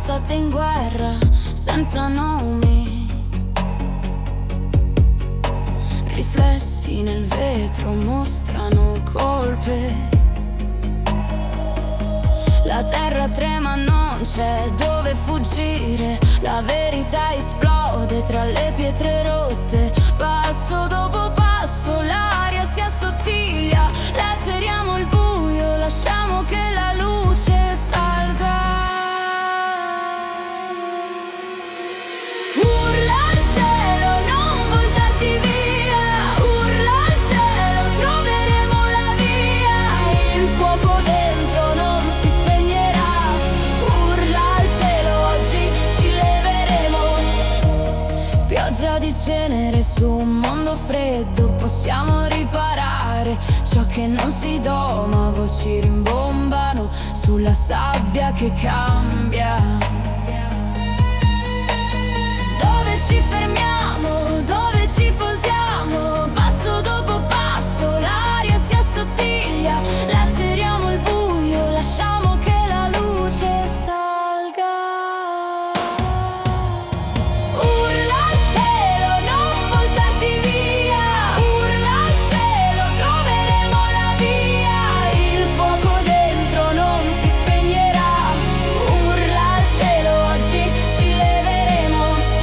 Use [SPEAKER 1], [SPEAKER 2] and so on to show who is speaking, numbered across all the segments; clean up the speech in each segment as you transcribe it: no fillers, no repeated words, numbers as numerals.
[SPEAKER 1] fidanzate in guerra, senza nomi. Riflessi nel vetro mostrano colpe. La terra trema, non c'è dove fuggire. La verità esplode tra le pietre rotte. Passo dopo passo l'aria si assottiglia. Lazzeriamo il buio, lasciamo che la luce salga. Urla al cielo, non voltarti via. Urla al cielo, troveremo la via. Il fuoco dentro non si spegnerà. Urla al cielo, oggi ci leveremo. Pioggia di cenere su un mondo freddo. Possiamo riparare ciò che non si doma. Voci rimbombano sulla sabbia che cambia. Dove ci fermiamo, dove ci posiamo, passo dopo passo l'aria si assottiglia. Lazzeriamo il buio, lasciamo che la luce salga. Urla al cielo, non voltarti via. Urla al cielo, troveremo la via. Il fuoco dentro non si spegnerà. Urla al cielo, oggi ci leveremo.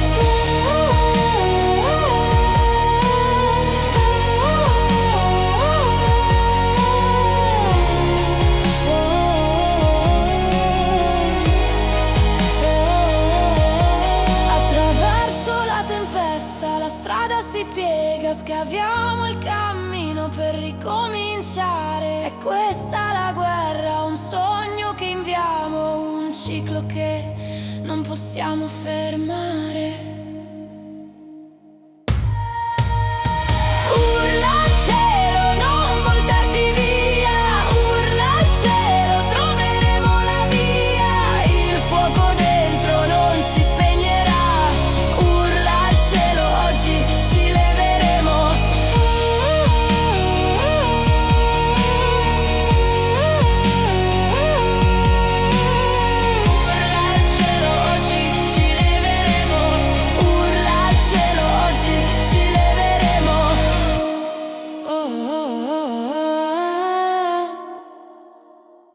[SPEAKER 1] Attraverso la tempesta la strada si piega. Scaviamo il cammino per ricominciare. È questa la guerra, un sogno che inviamo, un ciclo che non possiamo fermare.